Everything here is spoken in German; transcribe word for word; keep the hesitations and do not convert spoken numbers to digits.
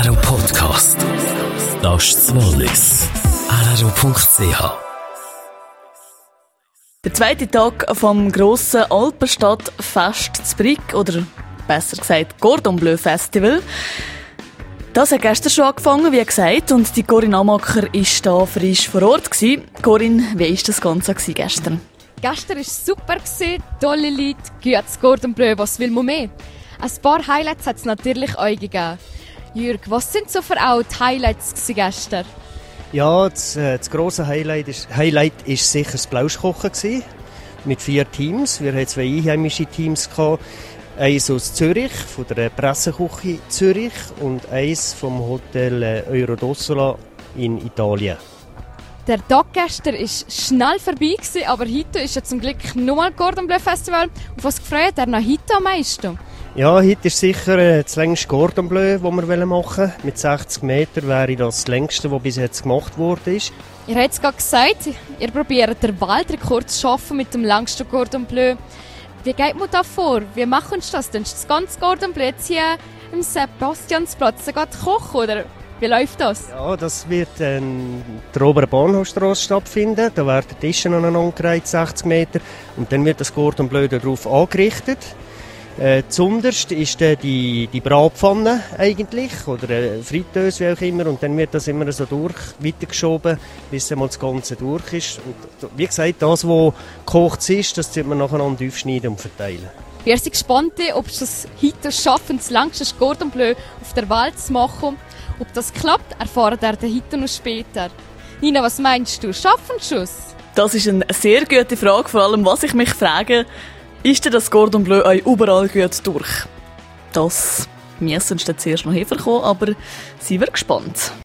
R R O Podcast. Das ist das Wallis. R R O Punkt C H. Der zweite Tag vom grossen Alpenstadtfest zu Brig, oder besser gesagt Cordon Bleu Festival. Das hat gestern schon angefangen, wie gesagt, und die Corinne Amacher war da frisch vor Ort. Corinne, wie war das Ganze gestern? Gestern war es super, tolle Leute, gutes Cordon Bleu, was will man mehr? Ein paar Highlights hat es natürlich auch gegeben. Jürg, was sind so für auch die Highlights gestern? Ja, das, äh, das grosse Highlight ist, Highlight ist sicher das Blauschkochen gewesen, mit vier Teams. Wir hatten zwei einheimische Teams gehabt. Eins aus Zürich, von der Presseküche Zürich, und eins vom Hotel Eurodossola in Italien. Der Tag gestern war schnell vorbei, aber heute ist ja zum Glück nochmal Cordon Bleu Festival. Auf was gefreut er nach heute am meisten? Ja, heute ist sicher äh, das längste Cordon Bleu, das wir machen wollen. Mit sechzig Metern wäre das das längste, das bis jetzt gemacht worden ist. Ihr habt es gerade gesagt, ihr probiert den Weltrekord zu schaffen mit dem längsten Cordon Bleu. Wie geht man da vor? Wie machen Sie das? Dann das ganze Cordon Bleu jetzt hier im Sebastiansplatz kochen, oder wie läuft das? Ja, das wird ähm, der oberen Bahnhofstrasse stattfinden. Da werden Tische aneinandergereiht, sechzig Meter. Und dann wird das Cordon Bleu darauf angerichtet. Äh, zunderst ist äh, die, die Bratpfanne eigentlich, oder äh, Fritteuse, wie auch immer, und dann wird das immer so durch, weitergeschoben, bis einmal das Ganze durch ist. Und wie gesagt, das, was gekocht ist, das wird man nacheinander aufschneiden und verteilen. Wir sind gespannt, ob Sie es heute schaffen, das längste Cordon Bleu auf der Welt zu machen. Ob das klappt, erfahren wir heute noch später. Nina, was meinst du? Schaffen Sie es? Das ist eine sehr gute Frage, vor allem was ich mich frage, ist denn das Cordon Bleu euch überall gut durch? Das müssen wir zuerst noch herkommen, aber sind wir gespannt.